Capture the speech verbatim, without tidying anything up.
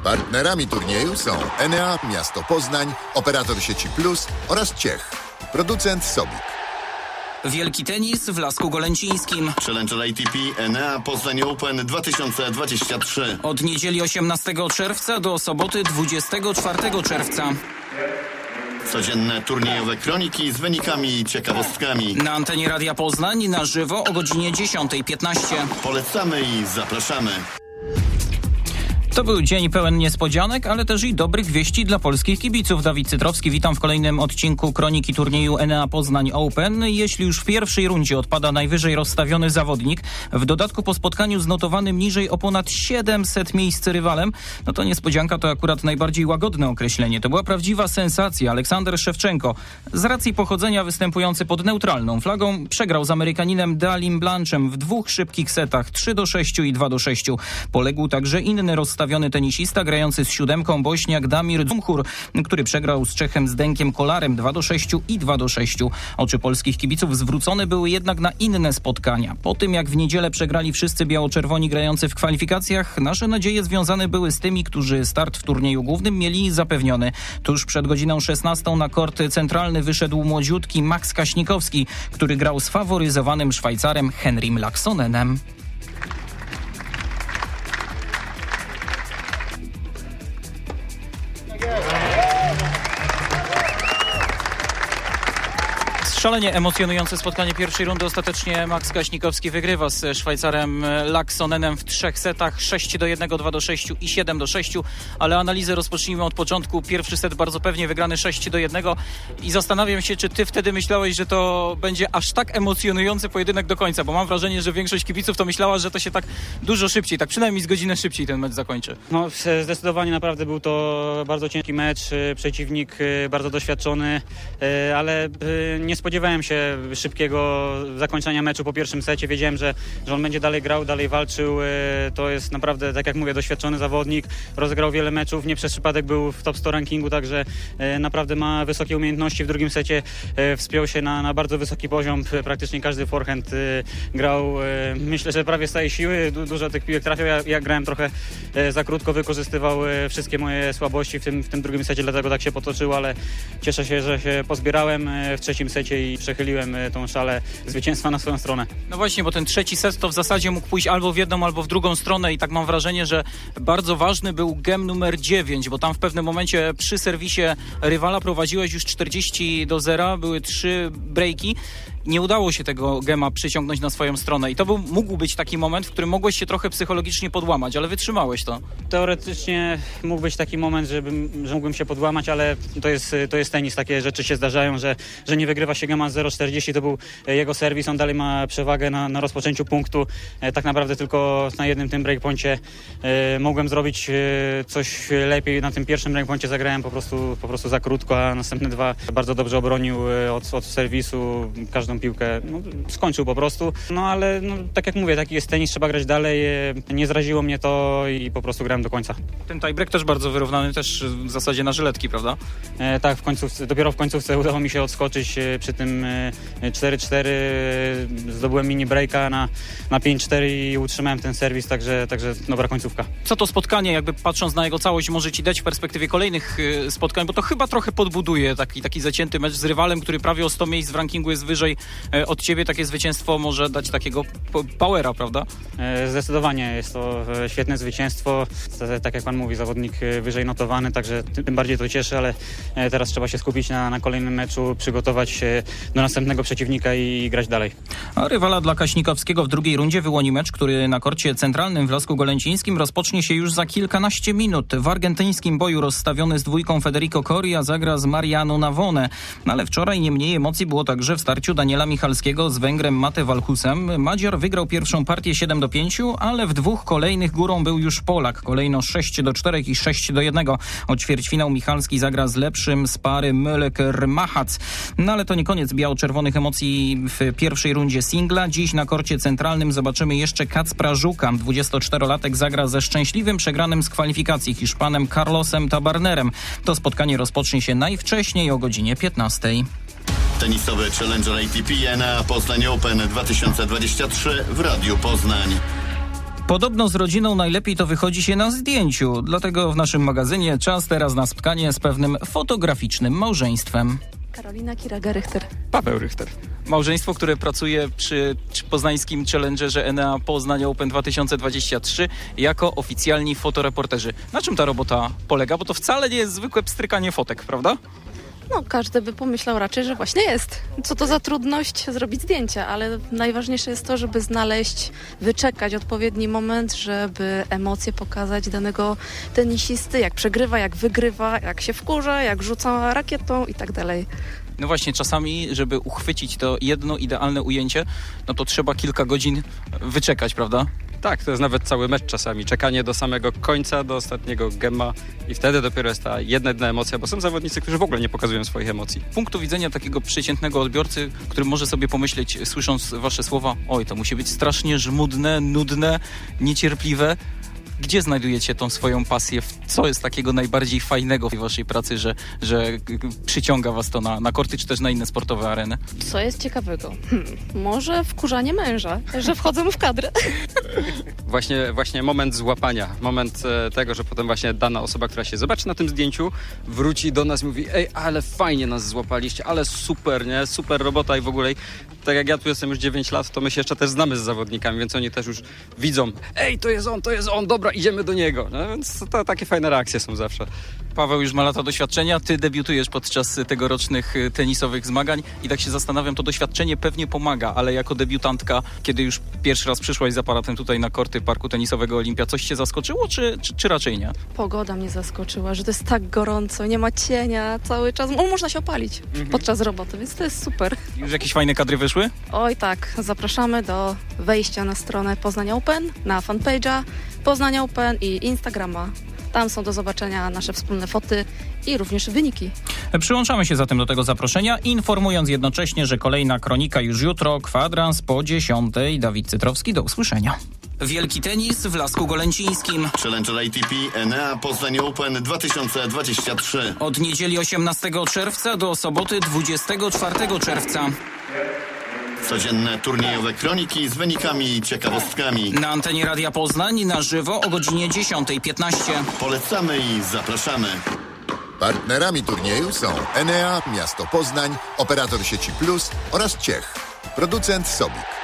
Partnerami turnieju są Enea, Miasto Poznań, operator sieci Plus oraz Ciech. Producent Sobik. Wielki tenis w Lasku Golęcińskim. Challenger A T P Enea Poznań Open dwa tysiące dwadzieścia trzy. Od niedzieli osiemnastego czerwca do soboty dwudziestego czwartego czerwca. Codzienne turniejowe kroniki z wynikami i ciekawostkami. Na antenie Radia Poznań na żywo o godzinie dziesiątej piętnaście. Polecamy i zapraszamy. To był dzień pełen niespodzianek, ale też i dobrych wieści dla polskich kibiców. Dawid Cytrowski, witam w kolejnym odcinku kroniki turnieju Enea Poznań Open. Jeśli już w pierwszej rundzie odpada najwyżej rozstawiony zawodnik, w dodatku po spotkaniu z notowanym niżej o ponad siedemset miejsc rywalem, no to niespodzianka to akurat najbardziej łagodne określenie. To była prawdziwa sensacja. Aleksander Szewczenko, z racji pochodzenia występujący pod neutralną flagą, przegrał z Amerykaninem Dalim Blanchem w dwóch szybkich setach trzy do sześciu i dwa do sześciu. Poległ także inny rozstawiony Stawiony tenisista grający z siódemką Bośniak Damir Dzumhur, który przegrał z Czechem Zdenkiem Kolarem dwa do sześciu i dwa do sześciu. Oczy polskich kibiców zwrócone były jednak na inne spotkania. Po tym jak w niedzielę przegrali wszyscy biało-czerwoni grający w kwalifikacjach, nasze nadzieje związane były z tymi, którzy start w turnieju głównym mieli zapewniony. Tuż przed godziną szesnastą na kort centralny wyszedł młodziutki Max Kaśnikowski, który grał z faworyzowanym Szwajcarem Henrym Laaksonenem. Szalenie emocjonujące spotkanie pierwszej rundy. Ostatecznie Max Kaśnikowski wygrywa z Szwajcarem Laaksonenem w trzech setach sześć do jednego, dwa do sześciu i siedem do sześciu, ale analizę rozpocznijmy od początku. Pierwszy set bardzo pewnie wygrany sześć do jednego i zastanawiam się, czy ty wtedy myślałeś, że to będzie aż tak emocjonujący pojedynek do końca, bo mam wrażenie, że większość kibiców to myślała, że to się tak dużo szybciej, tak przynajmniej z godzinę szybciej ten mecz zakończy. No zdecydowanie naprawdę był to bardzo ciężki mecz, przeciwnik bardzo doświadczony, ale nie spodziewałem Spodziewałem się szybkiego zakończenia meczu po pierwszym secie. Wiedziałem, że, że on będzie dalej grał, dalej walczył. To jest naprawdę, tak jak mówię, doświadczony zawodnik. Rozegrał wiele meczów, nie przez przypadek był w top sto rankingu, także naprawdę ma wysokie umiejętności. W drugim secie wspiął się na, na bardzo wysoki poziom. Praktycznie każdy forehand grał, myślę, że prawie z całej siły. Du- dużo tych piłek trafiał. Ja, ja grałem trochę za krótko, wykorzystywał wszystkie moje słabości w tym, w tym drugim secie, dlatego tak się potoczyło, ale cieszę się, że się pozbierałem w trzecim secie i przechyliłem tą szalę zwycięstwa na swoją stronę. No właśnie, bo ten trzeci set to w zasadzie mógł pójść albo w jedną, albo w drugą stronę i tak mam wrażenie, że bardzo ważny był gem numer dziewięć, bo tam w pewnym momencie przy serwisie rywala prowadziłeś już czterdzieści do zera, były trzy breaki. Nie udało się tego gema przyciągnąć na swoją stronę i to był, mógł być taki moment, w którym mogłeś się trochę psychologicznie podłamać, ale wytrzymałeś to. Teoretycznie mógł być taki moment, żebym, że mógłbym się podłamać, ale to jest, to jest tenis, takie rzeczy się zdarzają, że, że nie wygrywa się gema z zero czterdzieści, to był jego serwis, on dalej ma przewagę na, na rozpoczęciu punktu, tak naprawdę tylko na jednym tym breakpoincie e, mogłem zrobić e, coś lepiej, na tym pierwszym breakpoincie zagrałem po prostu, po prostu za krótko, a następne dwa bardzo dobrze obronił e, od, od serwisu, każdą piłkę no, skończył po prostu, no ale no, tak jak mówię, taki jest tenis, trzeba grać dalej, nie zraziło mnie to i po prostu grałem do końca. Ten tiebreak też bardzo wyrównany, też w zasadzie na żyletki, prawda? E, tak, w końcówce, dopiero w końcówce udało mi się odskoczyć e, przy tym e, cztery cztery, e, zdobyłem mini breaka na, na pięć cztery i utrzymałem ten serwis, także, także dobra końcówka. Co to spotkanie, jakby patrząc na jego całość, może ci dać w perspektywie kolejnych e, spotkań, bo to chyba trochę podbuduje taki, taki zacięty mecz z rywalem, który prawie o sto miejsc w rankingu jest wyżej od ciebie, takie zwycięstwo może dać takiego powera, prawda? Zdecydowanie jest to świetne zwycięstwo. Tak jak pan mówi, zawodnik wyżej notowany, także tym bardziej to cieszy, ale teraz trzeba się skupić na, na kolejnym meczu, przygotować się do następnego przeciwnika i grać dalej. A rywala dla Kaśnikowskiego w drugiej rundzie wyłoni mecz, który na korcie centralnym w Lasku Golęcińskim rozpocznie się już za kilkanaście minut. W argentyńskim boju rozstawiony z dwójką Federico Coria zagra z Mariano Navone. No ale wczoraj nie mniej emocji było także w starciu Daniela Michalskiego z Węgrem Mate Walchusem. Madziar wygrał pierwszą partię siedem do pięciu, ale w dwóch kolejnych górą był już Polak. Kolejno sześć do czterech i sześć do jednego. O ćwierćfinał Michalski zagra z lepszym z pary Möleker-Machac. No ale to nie koniec biało-czerwonych emocji w pierwszej rundzie singla. Dziś na korcie centralnym zobaczymy jeszcze Kacpra Żuka. dwudziestoczterolatek zagra ze szczęśliwym przegranym z kwalifikacji Hiszpanem Carlosem Tabarnerem. To spotkanie rozpocznie się najwcześniej o godzinie piętnastej. Tenisowy Challenger A T P Enea Poznań Open dwa tysiące dwadzieścia trzy w Radiu Poznań. Podobno z rodziną najlepiej to wychodzi się na zdjęciu, dlatego w naszym magazynie czas teraz na spotkanie z pewnym fotograficznym małżeństwem. Karolina Kiraga-Rychter. Paweł Rychter. Małżeństwo, które pracuje przy poznańskim challengerze Enea Poznań Open dwa tysiące dwadzieścia trzy jako oficjalni fotoreporterzy. Na czym ta robota polega? Bo to wcale nie jest zwykłe pstrykanie fotek, prawda? No, każdy by pomyślał raczej, że właśnie jest. Co to za trudność zrobić zdjęcia, ale najważniejsze jest to, żeby znaleźć, wyczekać odpowiedni moment, żeby emocje pokazać danego tenisisty, jak przegrywa, jak wygrywa, jak się wkurza, jak rzuca rakietą i tak dalej. No właśnie, czasami, żeby uchwycić to jedno idealne ujęcie, no to trzeba kilka godzin wyczekać, prawda? Tak, to jest nawet cały mecz czasami. Czekanie do samego końca, do ostatniego gema i wtedy dopiero jest ta jedna, jedna emocja, bo są zawodnicy, którzy w ogóle nie pokazują swoich emocji. Z punktu widzenia takiego przeciętnego odbiorcy, który może sobie pomyśleć, słysząc wasze słowa, oj, to musi być strasznie żmudne, nudne, niecierpliwe. Gdzie znajdujecie tą swoją pasję? Co jest takiego najbardziej fajnego w waszej pracy, że, że przyciąga was to na, na korty, czy też na inne sportowe areny? Co jest ciekawego? Hmm, może wkurzanie męża, że wchodzę mu w kadrę. Właśnie, właśnie moment złapania, moment e, tego, że potem właśnie dana osoba, która się zobaczy na tym zdjęciu, wróci do nas i mówi: ej, ale fajnie nas złapaliście, ale super, nie? Super robota i w ogóle. Tak jak ja tu jestem już dziewięć lat, to my się jeszcze też znamy z zawodnikami, więc oni też już widzą: ej, to jest on, to jest on, dobra, idziemy do niego. No, więc to, takie fajne reakcje są zawsze. Paweł już ma lata doświadczenia, ty debiutujesz podczas tegorocznych tenisowych zmagań i tak się zastanawiam, to doświadczenie pewnie pomaga, ale jako debiutantka, kiedy już pierwszy raz przyszłaś z aparatem tutaj na korty parku tenisowego Olimpia, coś cię zaskoczyło, czy, czy, czy raczej nie? Pogoda mnie zaskoczyła, że to jest tak gorąco, nie ma cienia cały czas, o, można się opalić mhm. podczas roboty, więc to jest super. Już jakieś fajne kadry wyszły? Oj tak, zapraszamy do wejścia na stronę Poznań Open, na fanpage'a Poznań Open i Instagrama. Tam są do zobaczenia nasze wspólne foty i również wyniki. Przyłączamy się zatem do tego zaproszenia, informując jednocześnie, że kolejna kronika już jutro, kwadrans po dziesiątej. Dawid Cytrowski, do usłyszenia. Wielki tenis w Lasku Golęcińskim. Challenger A T P Enea Poznań Open dwa tysiące dwadzieścia trzy. Od niedzieli osiemnastego czerwca do soboty dwudziestego czwartego czerwca. Codzienne turniejowe kroniki z wynikami i ciekawostkami. Na antenie Radia Poznań na żywo o godzinie dziesiąta piętnaście. Polecamy i zapraszamy. Partnerami turnieju są Enea, Miasto Poznań, operator sieci Plus oraz Ciech. Producent Sobik.